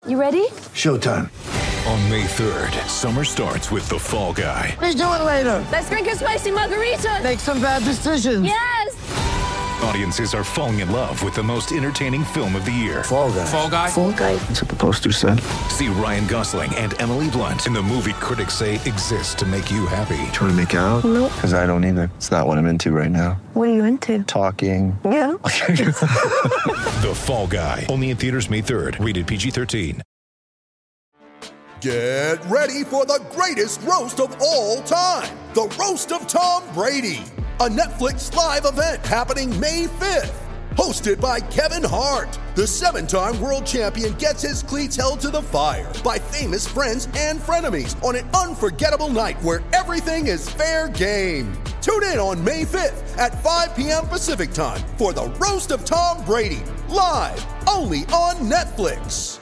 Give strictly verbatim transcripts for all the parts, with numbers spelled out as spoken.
You ready? Showtime. On May third, summer starts with The Fall Guy. Let's do it later. Let's drink a spicy margarita. Make some bad decisions. Yes! Audiences are falling in love with the most entertaining film of the year. Fall Guy. Fall Guy? Fall Guy. That's what the poster said. See Ryan Gosling and Emily Blunt in the movie critics say exists to make you happy. Trying to make it out? Nope. Because I don't either. It's not what I'm into right now. What are you into? Talking. Yeah. The Fall Guy. Only in theaters May third. Rated P G thirteen. Get ready for the greatest roast of all time. The Roast of Tom Brady. A Netflix live event happening May fifth. Hosted by Kevin Hart. The seven-time world champion gets his cleats held to the fire by famous friends and frenemies on an unforgettable night where everything is fair game. Tune in on May fifth at five p.m. Pacific time for the Roast of Tom Brady. Live only on Netflix.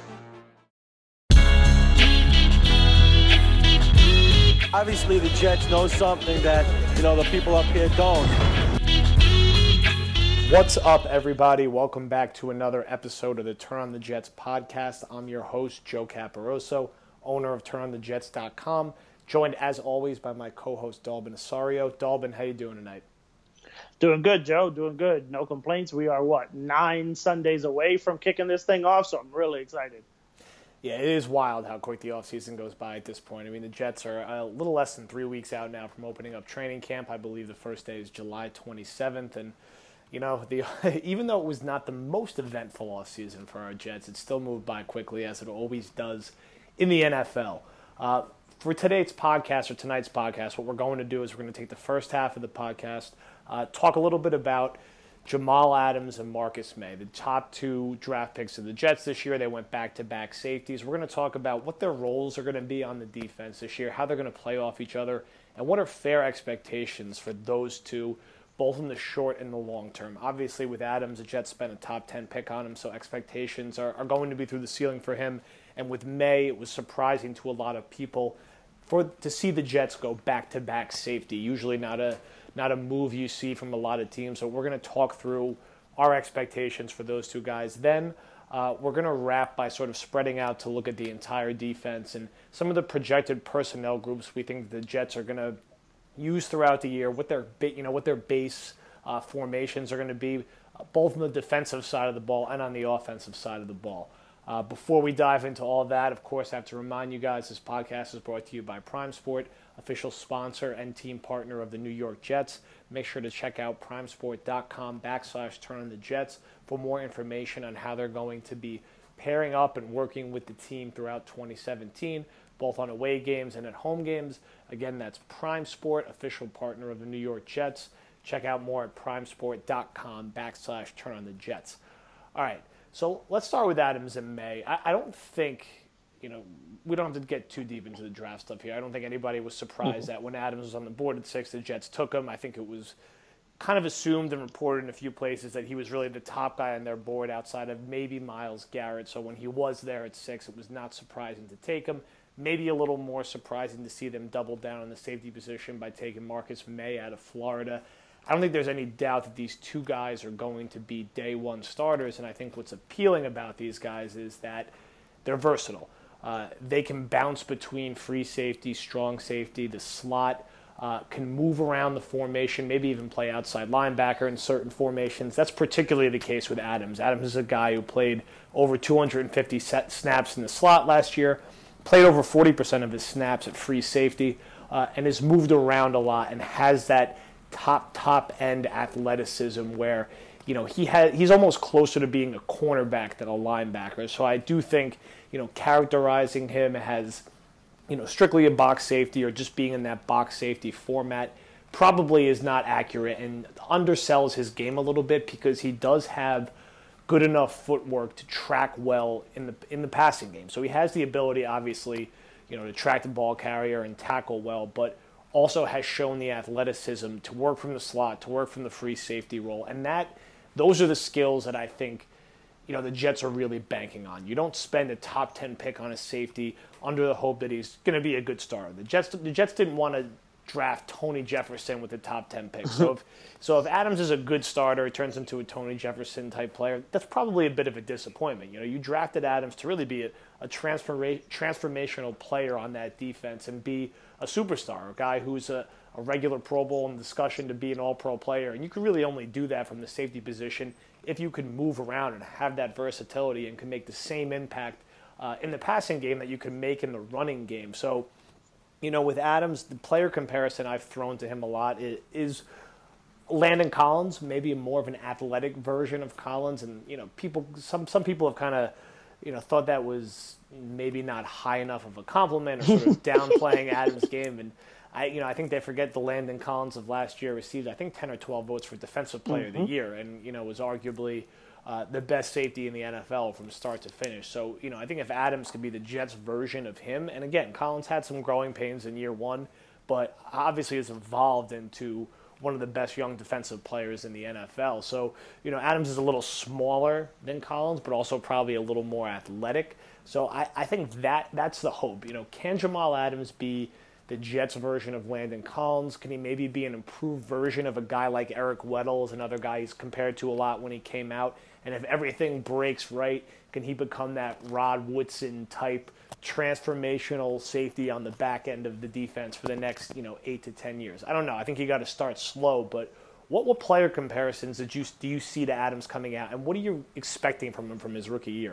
Obviously, the Jets know something that, you know, the people up here don't. What's up, everybody? Welcome back to another episode of the Turn on the Jets podcast. I'm your host, Joe Caporoso, owner of turn on the jets dot com, joined, as always, by my co-host, Dalbin Asario. Dalbin, how you doing tonight? Doing good, Joe. Doing good. No complaints. We are, what, nine Sundays away from kicking this thing off, so I'm really excited. Yeah, it is wild how quick the offseason goes by at this point. I mean, the Jets are a little less than three weeks out now from opening up training camp. I believe the first day is July twenty-seventh. And, you know, the even though it was not the most eventful offseason for our Jets, it still moved by quickly, as it always does in the N F L. Uh, for today's podcast, or tonight's podcast, what we're going to do is we're going to take the first half of the podcast, uh, talk a little bit about Jamal Adams and Marcus May, the top two draft picks of the Jets this year. They went back-to-back safeties. We're going to talk about what their roles are going to be on the defense this year, how they're going to play off each other, and what are fair expectations for those two, both in the short and the long term. Obviously, with Adams, the Jets spent a top ten pick on him, so expectations are, are going to be through the ceiling for him. And with May, it was surprising to a lot of people for to see the Jets go back-to-back safety. Usually not a not a move you see from a lot of teams. So we're going to talk through our expectations for those two guys. Then uh, we're going to wrap by sort of spreading out to look at the entire defense and some of the projected personnel groups we think the Jets are going to use throughout the year, what their you know what their base uh, formations are going to be, uh, both on the defensive side of the ball and on the offensive side of the ball. Uh, before we dive into all that, of course, I have to remind you guys this podcast is brought to you by Prime Sport, official sponsor and team partner of the New York Jets. Make sure to check out primesport.com backslash turn on the Jets for more information on how they're going to be pairing up and working with the team throughout twenty seventeen, both on away games and at home games. Again, that's Prime Sport, official partner of the New York Jets. Check out more at primesport.com backslash turn on the Jets. All right. So let's start with Adams and May. I, I don't think, you know, we don't have to get too deep into the draft stuff here. I don't think anybody was surprised that when Adams was on the board at six, the Jets took him. I think it was kind of assumed and reported in a few places that he was really the top guy on their board outside of maybe Myles Garrett. So when he was there at six, it was not surprising to take him. Maybe a little more surprising to see them double down on the safety position by taking Marcus May out of Florida. I don't think there's any doubt that these two guys are going to be day one starters, and I think what's appealing about these guys is that they're versatile. Uh, they can bounce between free safety, strong safety, the slot, uh, can move around the formation, maybe even play outside linebacker in certain formations. That's particularly the case with Adams. Adams is a guy who played over two hundred fifty set snaps in the slot last year, played over forty percent of his snaps at free safety, uh, and has moved around a lot and has that top, top end athleticism where, you know, he has, he's almost closer to being a cornerback than a linebacker. So I do think, you know, characterizing him as, you know, strictly a box safety or just being in that box safety format probably is not accurate and undersells his game a little bit because he does have good enough footwork to track well in the in the passing game. So he has the ability, obviously, you know, to track the ball carrier and tackle well, but also has shown the athleticism to work from the slot, to work from the free safety role. And that those are the skills that I think, you know, the Jets are really banking on. You don't spend a top ten pick on a safety under the hope that he's going to be a good starter. The Jets the Jets didn't want to draft Tony Jefferson with the top ten pick. So if, so if Adams is a good starter, it turns into a Tony Jefferson type player, that's probably a bit of a disappointment. You know, you drafted Adams to really be a, a transforma- transformational player on that defense and be a superstar, a guy who's a, a regular Pro Bowl in discussion to be an all-pro player. And you could really only do that from the safety position if you could move around and have that versatility and can make the same impact uh, in the passing game that you can make in the running game. So, you know, with Adams, the player comparison I've thrown to him a lot is, is Landon Collins, maybe more of an athletic version of Collins. And, you know, people, some, some people have kind of, you know, thought that was maybe not high enough of a compliment or sort of downplaying Adams' game. And I, you know, I think they forget the Landon Collins of last year received, I think, ten or twelve votes for Defensive Player mm-hmm. of the Year, and you know, was arguably uh, the best safety in the N F L from start to finish. So, you know, I think if Adams could be the Jets' version of him, and again, Collins had some growing pains in year one, but obviously has evolved into one of the best young defensive players in the N F L. So, you know, Adams is a little smaller than Collins, but also probably a little more athletic. So I, I think that that's the hope. You know, can Jamal Adams be the Jets' version of Landon Collins? Can he maybe be an improved version of a guy like Eric Weddle, is another guy he's compared to a lot when he came out? And if everything breaks right, can he become that Rod Woodson type transformational safety on the back end of the defense for the next, you know, eight to ten years? I don't know. I think you got to start slow, but what what player comparisons did you do you see to Adams coming out, and what are you expecting from him from his rookie year?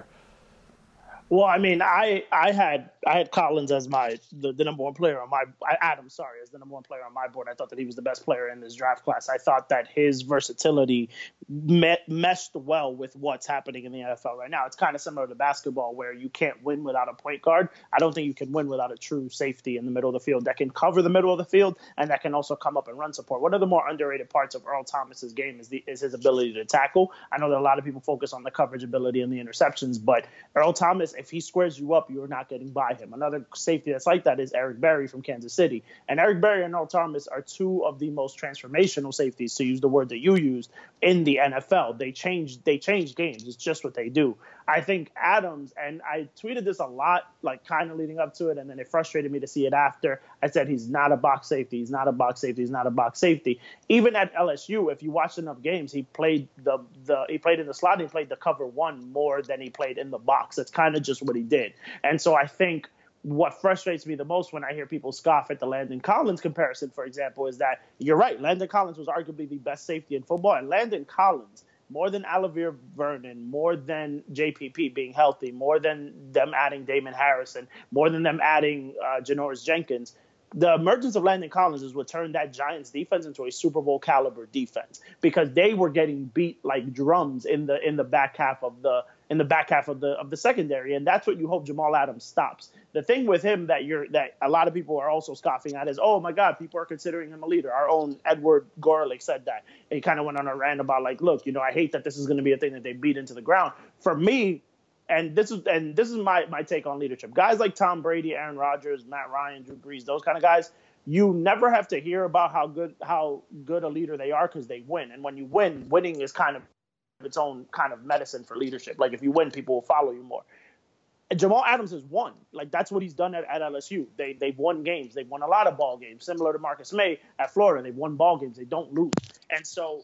Well, I mean, I, I had I had Collins as my the, the number one player on my Adams, sorry, as the number one player on my board. I thought that he was the best player in this draft class. I thought that his versatility met, meshed well with what's happening in the N F L right now. It's kind of similar to basketball where you can't win without a point guard. I don't think you can win without a true safety in the middle of the field that can cover the middle of the field and that can also come up and run support. One of the more underrated parts of Earl Thomas's game is the is his ability to tackle. I know that a lot of people focus on the coverage ability and the interceptions, but Earl Thomas, if he squares you up, you're not getting by him. Another safety that's like that is Eric Berry from Kansas City. And Eric Berry and Earl Thomas are two of the most transformational safeties, to use the word that you used, in the N F L. They change they change games. It's just what they do. I think Adams, and I tweeted this a lot, like kind of leading up to it, and then it frustrated me to see it after. I said he's not a box safety. He's not a box safety. He's not a box safety. Even at L S U, if you watched enough games, he played the the he played in the slot. And he played the cover one more than he played in the box. That's kind of just what he did. And so I think what frustrates me the most when I hear people scoff at the Landon Collins comparison, for example, is that you're right. Landon Collins was arguably the best safety in football, and Landon Collins, more than Olivier Vernon, more than J P P being healthy, more than them adding Damon Harrison, more than them adding uh, Janoris Jenkins, the emergence of Landon Collins is what turned that Giants defense into a Super Bowl caliber defense, because they were getting beat like drums in the in the back half of the in the back half of the of the secondary, and that's what you hope Jamal Adams stops. The thing with him that you're that a lot of people are also scoffing at is, oh my God, people are considering him a leader. Our own Edward Gorelick said that. And he kind of went on a rant about like, look, you know, I hate that this is going to be a thing that they beat into the ground. For me, and this is and this is my my take on leadership. Guys like Tom Brady, Aaron Rodgers, Matt Ryan, Drew Brees, those kind of guys, you never have to hear about how good how good a leader they are because they win. And when you win, winning is kind of its own kind of medicine for leadership. Like if you win, people will follow you more. And Jamal Adams has won. Like that's what he's done at, at L S U. They they've won games. They've won a lot of ball games. Similar to Marcus May at Florida, they've won ball games. They don't lose. And so,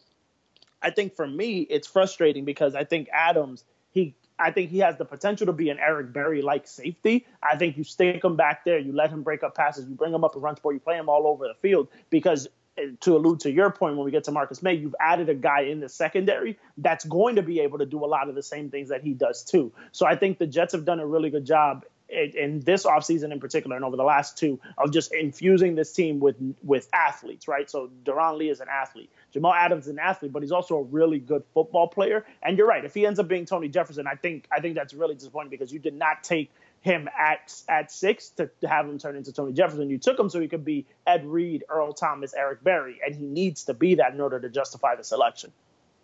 I think for me, it's frustrating because I think Adams he I think he has the potential to be an Eric Berry like safety. I think you stick him back there, you let him break up passes, you bring him up and run support, you play him all over the field because. To allude to your point, when we get to Marcus May, you've added a guy in the secondary that's going to be able to do a lot of the same things that he does too. So I think the Jets have done a really good job in, in this offseason in particular and over the last two of just infusing this team with with athletes, right? So Duron Lee is an athlete. Jamal Adams is an athlete, but he's also a really good football player. And you're right. If he ends up being Tony Jefferson, I think I think that's really disappointing because you did not take him at at six to have him turn into Tony Jefferson. You took him so he could be Ed Reed, Earl Thomas, Eric Berry, and he needs to be that in order to justify the selection.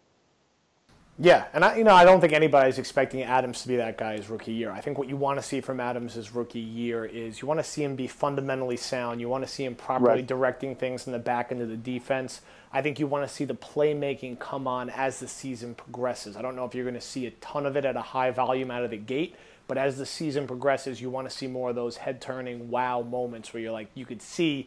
Yeah, and I, you know, I don't think anybody's expecting Adams to be that guy his rookie year. I think what you want to see from Adams his rookie year is you want to see him be fundamentally sound. You want to see him properly right. directing things in the back end of the defense. I think you want to see the playmaking come on as the season progresses. I don't know if you're going to see a ton of it at a high volume out of the gate, but as the season progresses, you want to see more of those head-turning wow moments where you're like, you could see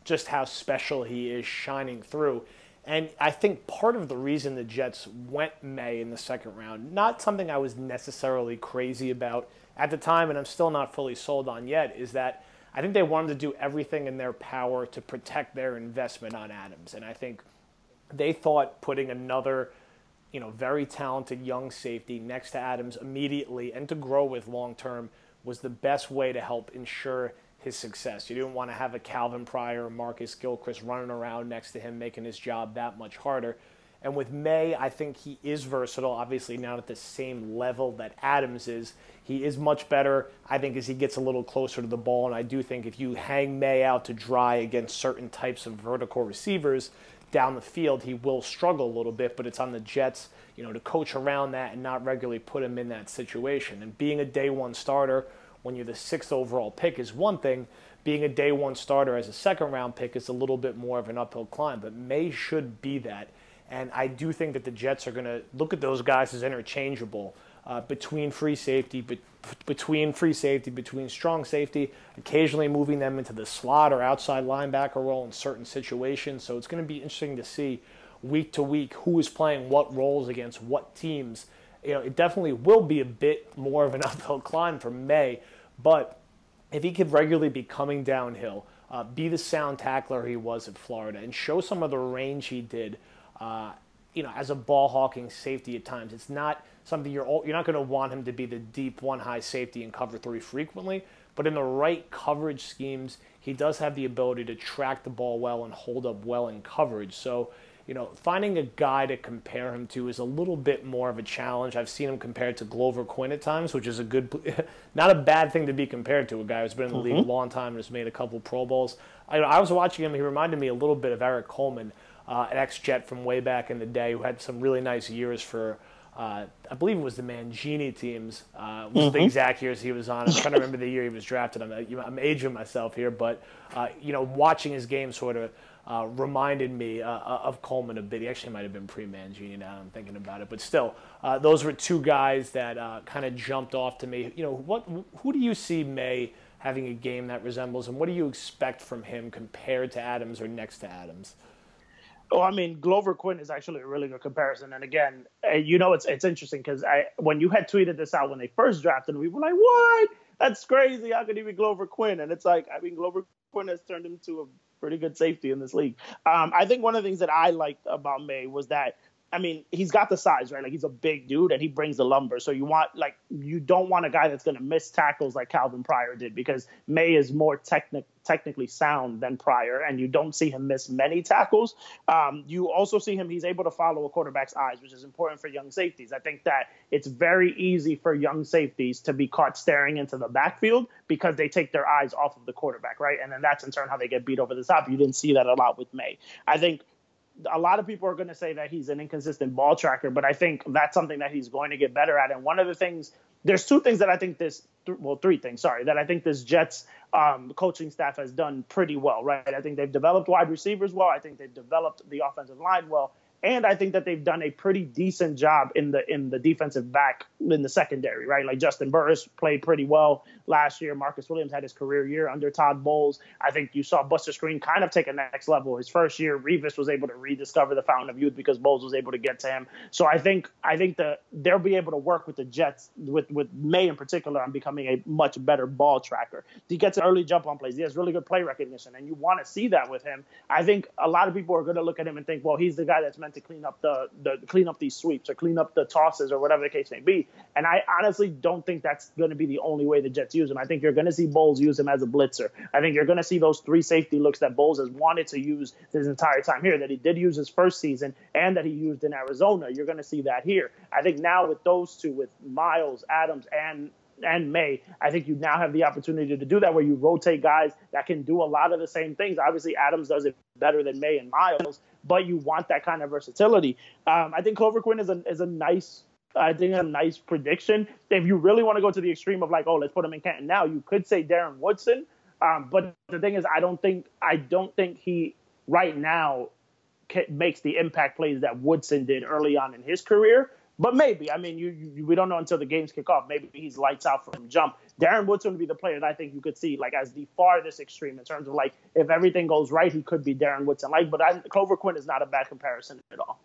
just how special he is shining through. And I think part of the reason the Jets went May in the second round, not something I was necessarily crazy about at the time, and I'm still not fully sold on yet, is that I think they wanted to do everything in their power to protect their investment on Adams. And I think they thought putting another, you know, very talented young safety next to Adams immediately and to grow with long term was the best way to help ensure his success. You didn't want to have a Calvin Pryor or Marcus Gilchrist running around next to him, making his job that much harder. And with May, I think he is versatile, obviously not at the same level that Adams is. He is much better, I think, as he gets a little closer to the ball. And I do think if you hang May out to dry against certain types of vertical receivers down the field, he will struggle a little bit, but it's on the Jets, you know, to coach around that and not regularly put him in that situation. And being a day one starter when you're the sixth overall pick is one thing. Being a day one starter as a second round pick is a little bit more of an uphill climb, but May should be that. And I do think that the Jets are going to look at those guys as interchangeable uh, between free safety, be- between free safety, between strong safety, occasionally moving them into the slot or outside linebacker role in certain situations. So it's going to be interesting to see week to week who is playing what roles against what teams. You know, it definitely will be a bit more of an uphill climb for May, but if he could regularly be coming downhill, uh, be the sound tackler he was at Florida, and show some of the range he did, uh, you know, as a ball hawking safety at times. It's not something you're you're not going to want him to be the deep one high safety in cover three frequently, but in the right coverage schemes, he does have the ability to track the ball well and hold up well in coverage. So, you know, finding a guy to compare him to is a little bit more of a challenge. I've seen him compared to Glover Quinn at times, which is a good, not a bad thing to be compared to, a guy who's been in the mm-hmm. league a long time and has made a couple Pro Bowls. I, I was watching him. He reminded me a little bit of Eric Coleman, uh, an ex-Jet from way back in the day who had some really nice years for, uh, I believe it was the Mangini teams, uh, was mm-hmm. the exact years he was on. I'm trying to remember the year he was drafted. I'm, I'm aging myself here, but, uh, you know, watching his game sort of Uh, reminded me uh, of Coleman a bit. He actually might have been pre-Mangini now I'm thinking about it. But still, uh, those were two guys that uh, kind of jumped off to me. You know, what? Who do you see May having a game that resembles, and what do you expect from him compared to Adams or next to Adams? Oh, I mean, Glover Quinn is actually a really good comparison. And again, you know, it's it's interesting because I when you had tweeted this out when they first drafted him, we were like, what? That's crazy. How could he be Glover Quinn? And it's like, I mean, Glover Quinn has turned into a pretty good safety in this league. Um, I think one of the things that I liked about May was that, I mean, he's got the size, right? Like, he's a big dude and he brings the lumber. So you want, like, you don't want a guy that's going to miss tackles like Calvin Pryor did, because May is more technic- technically sound than Pryor, and you don't see him miss many tackles. Um, you also see him, he's able to follow a quarterback's eyes, which is important for young safeties. I think that it's very easy for young safeties to be caught staring into the backfield because they take their eyes off of the quarterback, right? And then that's in turn how they get beat over the top. You didn't see that a lot with May. I think a lot of people are going to say that he's an inconsistent ball tracker, but I think that's something that he's going to get better at. And one of the things, there's two things that I think this, well, three things, sorry, that I think this Jets um, coaching staff has done pretty well, right? I think they've developed wide receivers well. I think they've developed the offensive line well. And I think that they've done a pretty decent job in the in the defensive back in the secondary, right? Like Justin Burris played pretty well last year. Marcus Williams had his career year under Todd Bowles. I think you saw Buster Skrine kind of take a next level. His first year, Revis was able to rediscover the fountain of youth because Bowles was able to get to him. So I think I think that they'll be able to work with the Jets, with, with May in particular, on becoming a much better ball tracker. He gets an early jump on plays. He has really good play recognition, and you want to see that with him. I think a lot of people are going to look at him and think, well, he's the guy that's meant to clean up the, the clean up these sweeps or clean up the tosses or whatever the case may be. And I honestly don't think that's going to be the only way the Jets use him. I think you're going to see Bowles use him as a blitzer. I think you're going to see those three safety looks that Bowles has wanted to use his entire time here, that he did use his first season and that he used in Arizona. You're going to see that here. I think now with those two, with Miles, Adams, and and May, I think you now have the opportunity to do that, where you rotate guys that can do a lot of the same things. Obviously, Adams does it better than May and Miles, but you want that kind of versatility. Um, I think Glover Quinn is a is a nice, I think a nice prediction. If you really want to go to the extreme of like, oh, let's put him in Canton now, you could say Darren Woodson. Um, but the thing is, I don't think I don't think he right now makes the impact plays that Woodson did early on in his career. But maybe, I mean, you, you we don't know until the games kick off. Maybe he's lights out from jump. Darren Woodson would be the player that I think you could see like as the farthest extreme in terms of like if everything goes right, he could be Darren Woodson. Like, but I, Clover Quinn is not a bad comparison at all.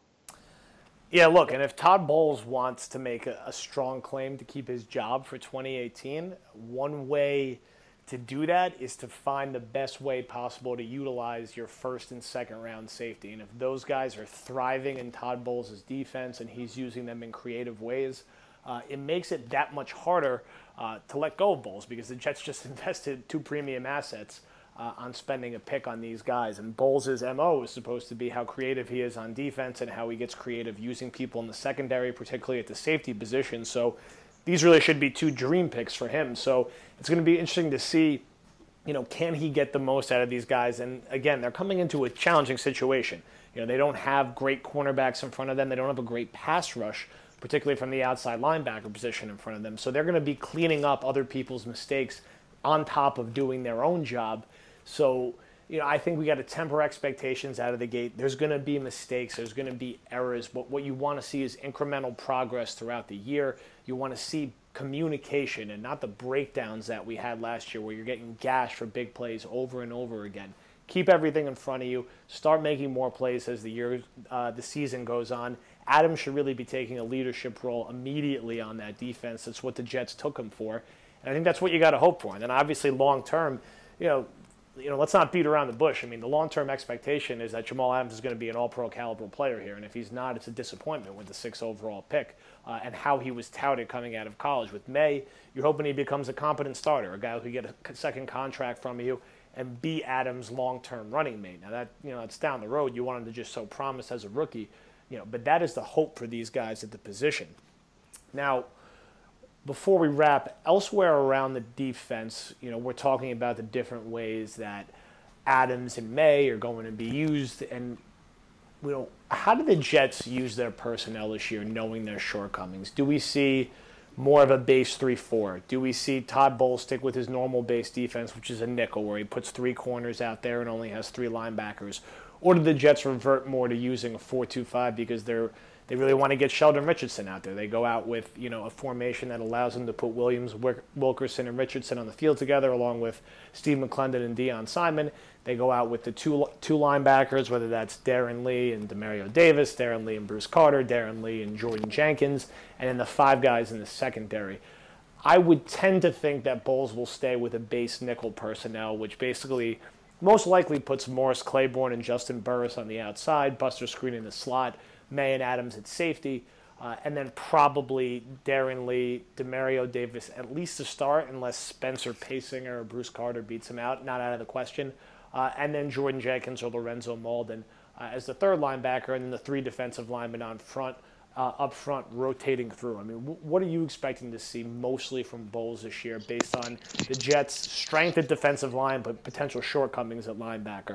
Yeah, look, and if Todd Bowles wants to make a, a strong claim to keep his job for twenty eighteen, one way to do that is to find the best way possible to utilize your first and second round safety. And if those guys are thriving in Todd Bowles' defense and he's using them in creative ways, uh, it makes it that much harder uh, to let go of Bowles because the Jets just invested two premium assets Uh, on spending a pick on these guys. And Bowles' M O is supposed to be how creative he is on defense and how he gets creative using people in the secondary, particularly at the safety position. So these really should be two dream picks for him. So it's going to be interesting to see, you know, can he get the most out of these guys? And again, they're coming into a challenging situation. You know, they don't have great cornerbacks in front of them. They don't have a great pass rush, particularly from the outside linebacker position in front of them. So they're going to be cleaning up other people's mistakes on top of doing their own job. So, you know, I think we got to temper expectations out of the gate. There's going to be mistakes. There's going to be errors. But what you want to see is incremental progress throughout the year. You want to see communication and not the breakdowns that we had last year where you're getting gashed for big plays over and over again. Keep everything in front of you. Start making more plays as the year, uh, the season goes on. Adams should really be taking a leadership role immediately on that defense. That's what the Jets took him for. And I think that's what you got to hope for. And then obviously long term, you know, You know, let's not beat around the bush. I mean, the long-term expectation is that Jamal Adams is going to be an all-pro caliber player here, and if he's not, it's a disappointment with the sixth overall pick uh, and how he was touted coming out of college. With May, you're hoping he becomes a competent starter, a guy who can get a second contract from you and be Adams' long-term running mate. Now, that, you know, it's down the road. You want him to just show promise as a rookie, you know, but that is the hope for these guys at the position. Now, before we wrap, elsewhere around the defense, you know, we're talking about the different ways that Adams and May are going to be used. And, you know, how do the Jets use their personnel this year, knowing their shortcomings? Do we see more of a base three four? Do we see Todd Bowles stick with his normal base defense, which is a nickel, where he puts three corners out there and only has three linebackers? Or do the Jets revert more to using a four two five because they're They really want to get Sheldon Richardson out there. They go out with, you know, a formation that allows them to put Williams, Wilkerson, and Richardson on the field together, along with Steve McClendon and Deion Simon. They go out with the two two linebackers, whether that's Darren Lee and Demario Davis, Darren Lee and Bruce Carter, Darren Lee and Jordan Jenkins, and then the five guys in the secondary. I would tend to think that Bowles will stay with a base nickel personnel, which basically most likely puts Morris Claiborne and Justin Burris on the outside, Buster Skrine in the slot, May and Adams at safety, uh, and then probably Darren Lee, Demario Davis at least to start, unless Spencer Pasinger or Bruce Carter beats him out, not out of the question, uh, and then Jordan Jenkins or Lorenzo Malden uh, as the third linebacker, and then the three defensive linemen on front, uh, up front, rotating through. I mean, w- what are you expecting to see mostly from Bowles this year based on the Jets' strength at defensive line but potential shortcomings at linebacker?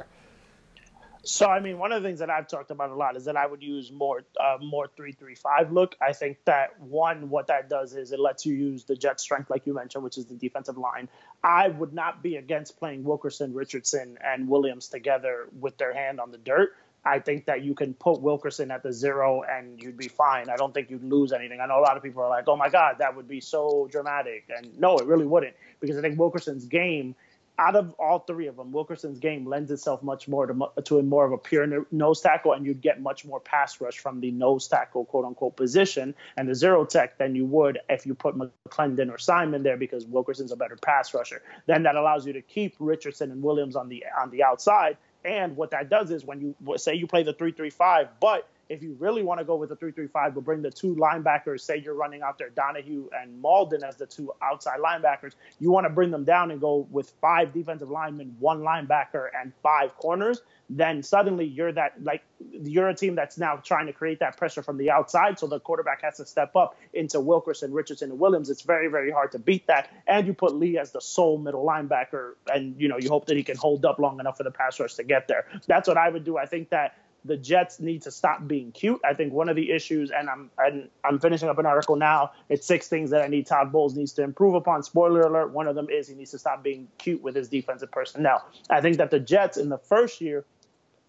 So, I mean, one of the things that I've talked about a lot is that I would use more uh, more three three five look. I think that, one, what that does is it lets you use the Jets' strength, like you mentioned, which is the defensive line. I would not be against playing Wilkerson, Richardson, and Williams together with their hand on the dirt. I think that you can put Wilkerson at the zero and you'd be fine. I don't think you'd lose anything. I know a lot of people are like, oh, my God, that would be so dramatic. And no, it really wouldn't, because I think Wilkerson's game, out of all three of them, Wilkerson's game lends itself much more to, to a more of a pure nose tackle, and you'd get much more pass rush from the nose tackle, quote unquote, position and the zero tech than you would if you put McClendon or Simon there, because Wilkerson's a better pass rusher. Then that allows you to keep Richardson and Williams on the on the outside. And what that does is when you say you play the three three five, but if you really want to go with the three three five, but bring the two linebackers, say you're running out there Donahue and Malden as the two outside linebackers, you want to bring them down and go with five defensive linemen, one linebacker, and five corners, then suddenly you're that like you're a team that's now trying to create that pressure from the outside, so the quarterback has to step up into Wilkerson, Richardson, and Williams. It's very, very hard to beat that. And you put Lee as the sole middle linebacker, and you know you hope that he can hold up long enough for the pass rush to get there. That's what I would do. I think that the Jets need to stop being cute. I think one of the issues, and I'm and I'm finishing up an article now, it's six things that I need Todd Bowles needs to improve upon. Spoiler alert, one of them is he needs to stop being cute with his defensive personnel. I think that the Jets in the first year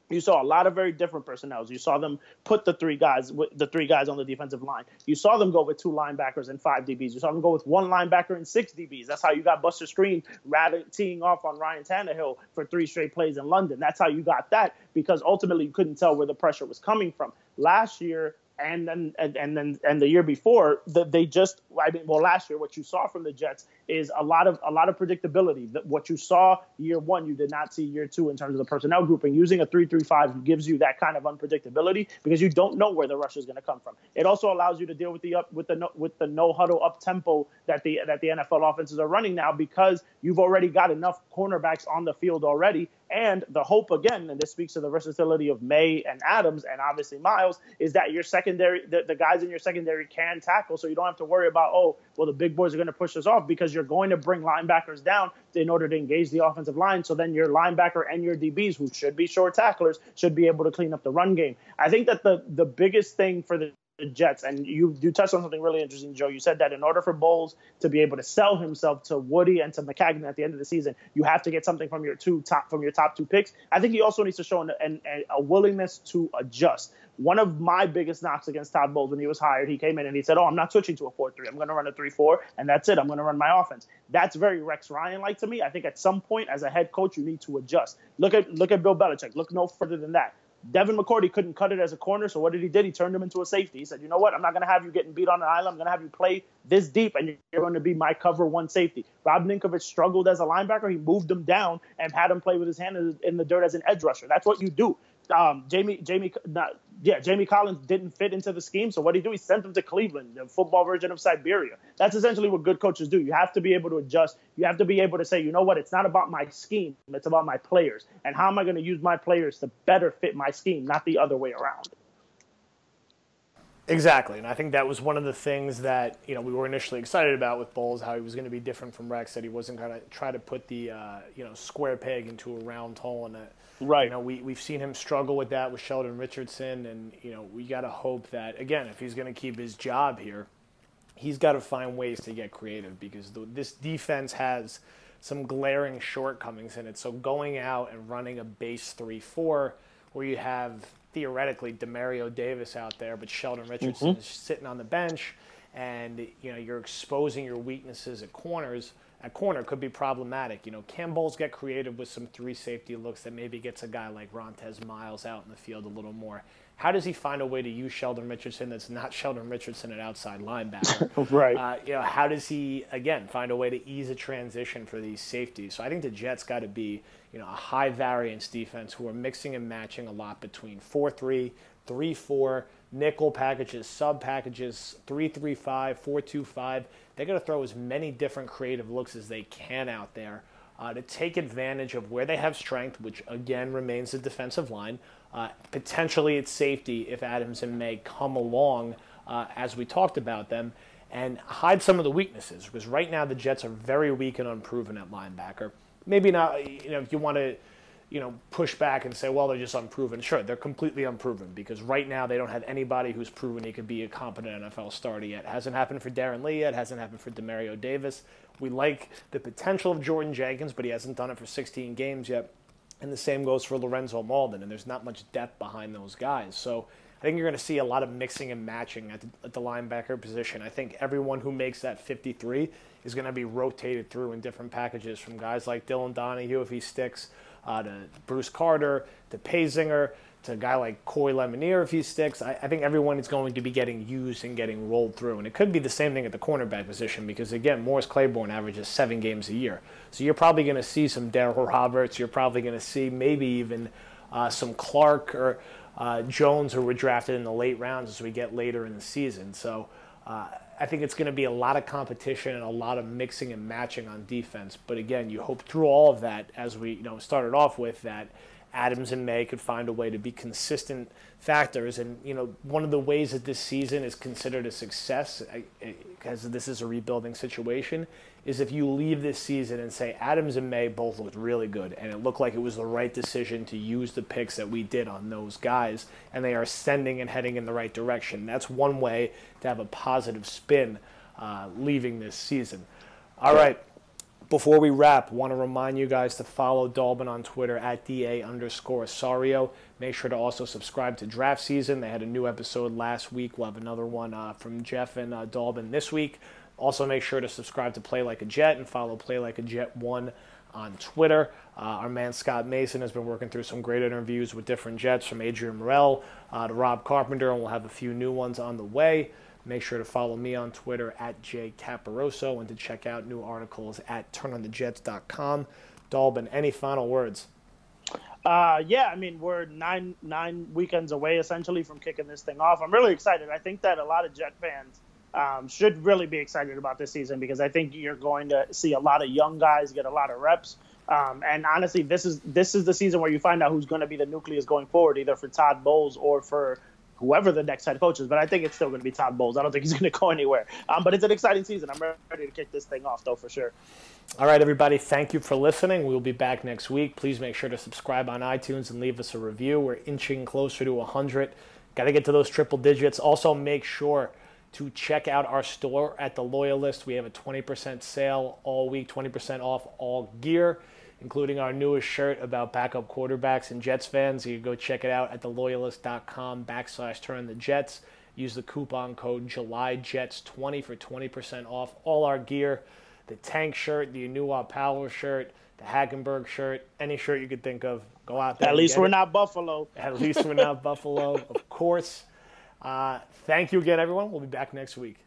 You saw a lot of very different personnels. You saw them put the three guys, the three guys on the defensive line. You saw them go with two linebackers and five D Bs. You saw them go with one linebacker and six D Bs. That's how you got Buster Skrine rather teeing off on Ryan Tannehill for three straight plays in London. That's how you got that, because ultimately you couldn't tell where the pressure was coming from. Last year, and then and, and then and the year before, the, they just I mean, well, last year what you saw from the Jets is a lot of a lot of predictability. That what you saw year one, you did not see year two in terms of the personnel grouping. Using a three three five gives you that kind of unpredictability because you don't know where the rush is going to come from. It also allows you to deal with the up with the no, with the no huddle up tempo that the that the N F L offenses are running now, because you've already got enough cornerbacks on the field already. And the hope, again, and this speaks to the versatility of May and Adams and obviously Miles, is that your secondary, the, the guys in your secondary can tackle, so you don't have to worry about, oh, well, the big boys are going to push us off, because you're going to bring linebackers down in order to engage the offensive line. So then your linebacker and your D Bs, who should be short tacklers, should be able to clean up the run game. I think that the the biggest thing for the the Jets, and you you touched on something really interesting, Joe. You said that in order for Bowles to be able to sell himself to Woody and to McCagnon at the end of the season, you have to get something from your two top from your top two picks. I think he also needs to show an, an, a willingness to adjust. One of my biggest knocks against Todd Bowles when he was hired, he came in and he said, oh, I'm not switching to a four three. I'm going to run a three four, and that's it. I'm going to run my offense. That's very Rex Ryan-like to me. I think at some point as a head coach, you need to adjust. Look at look at Bill Belichick. Look no further than that. Devin McCourty couldn't cut it as a corner, so what did he do? He turned him into a safety. He said, you know what? I'm not going to have you getting beat on an island. I'm going to have you play this deep, and you're going to be my cover one safety. Rob Ninkovich struggled as a linebacker. He moved him down and had him play with his hand in the dirt as an edge rusher. That's what you do. Um, Jamie, Jamie, not, yeah, Jamie Collins didn't fit into the scheme. So what did he do? He sent him to Cleveland, the football version of Siberia. That's essentially what good coaches do. You have to be able to adjust. You have to be able to say, you know what? It's not about my scheme. It's about my players. And how am I going to use my players to better fit my scheme, not the other way around? Exactly, and I think that was one of the things that, you know, we were initially excited about with Bowles, how he was going to be different from Rex, that he wasn't going to try to put the, uh, you know, square peg into a round hole. And that, right. You know, we we've seen him struggle with that with Sheldon Richardson, and you know, we got to hope that, again, if he's going to keep his job here, he's got to find ways to get creative, because the, this defense has some glaring shortcomings in it. So going out and running a base three four where you have theoretically Demario Davis out there, but Sheldon Richardson mm-hmm. is sitting on the bench, and you know, you're exposing your weaknesses at corners. At corner could be problematic. You know, can Bowles get creative with some three safety looks that maybe gets a guy like Rontez Miles out in the field a little more? How does he find a way to use Sheldon Richardson that's not Sheldon Richardson at outside linebacker? right. Uh, you know, how does he, again, find a way to ease a transition for these safeties? So I think the Jets got to be, you know, a high variance defense who are mixing and matching a lot between four three, three four, nickel packages, sub packages, three three five, four two five. They got to throw as many different creative looks as they can out there uh, to take advantage of where they have strength, which again remains the defensive line. Uh, potentially it's safety if Adams and May come along uh, as we talked about them, and hide some of the weaknesses, because right now the Jets are very weak and unproven at linebacker. Maybe not, you know, if you want to, you know, push back and say, well, they're just unproven. Sure, they're completely unproven, because right now they don't have anybody who's proven he could be a competent N F L starter yet. It hasn't happened for Darren Lee yet. It hasn't happened for Demario Davis. We like the potential of Jordan Jenkins, but he hasn't done it for sixteen games yet. And the same goes for Lorenzo Malden, and there's not much depth behind those guys. So I think you're going to see a lot of mixing and matching at the, at the linebacker position. I think everyone who makes that fifty-three is going to be rotated through in different packages, from guys like Dylan Donahue if he sticks, uh, to Bruce Carter, to Pazinger, to a guy like Coy Lemonier if he sticks. I, I think everyone is going to be getting used and getting rolled through. And it could be the same thing at the cornerback position, because, again, Morris Claiborne averages seven games a year. So you're probably going to see some Darryl Roberts. You're probably going to see maybe even uh, some Clark or uh, Jones, who were drafted in the late rounds as we get later in the season. So uh, I think it's going to be a lot of competition and a lot of mixing and matching on defense. But, again, you hope through all of that, as we you know started off with, that Adams and May could find a way to be consistent factors. And, you know, one of the ways that this season is considered a success, because this is a rebuilding situation, is if you leave this season and say Adams and May both looked really good, and it looked like it was the right decision to use the picks that we did on those guys, and they are ascending and heading in the right direction. That's one way to have a positive spin uh, leaving this season. All right. Before we wrap, want to remind you guys to follow Dalbin on Twitter at DA underscore Sario. Make sure to also subscribe to Draft Season. They had a new episode last week. We'll have another one uh, from Jeff and uh, Dalbin this week. Also, make sure to subscribe to Play Like a Jet and follow Play Like a Jet one on Twitter. Uh, our man Scott Mason has been working through some great interviews with different Jets, from Adrian Morel uh, to Rob Carpenter, and we'll have a few new ones on the way. Make sure to follow me on Twitter at J Caparoso and to check out new articles at turn on the jets dot com. Dalbin, any final words? Uh, yeah, I mean, we're nine nine weekends away, essentially, from kicking this thing off. I'm really excited. I think that a lot of Jet fans um, should really be excited about this season, because I think you're going to see a lot of young guys get a lot of reps. Um, and honestly, this is this is the season where you find out who's going to be the nucleus going forward, either for Todd Bowles or for whoever the next head coach is. But I think it's still going to be Todd Bowles. I don't think he's going to go anywhere. Um, but it's an exciting season. I'm ready to kick this thing off, though, for sure. All right, everybody, thank you for listening. We'll be back next week. Please make sure to subscribe on iTunes and leave us a review. We're inching closer to one hundred. Got to get to those triple digits. Also, make sure to check out our store at The Loyalist. We have a twenty percent sale all week, twenty percent off all gear, including our newest shirt about backup quarterbacks and Jets fans. You can go check it out at theloyalist.com backslash turn the Jets. Use the coupon code July Jets twenty for twenty percent off all our gear. The Tank shirt, the Anua Powell shirt, the Hackenberg shirt, any shirt you could think of. Go out there. At least we're it. not Buffalo. At least we're not Buffalo, of course. Uh, thank you again, everyone. We'll be back next week.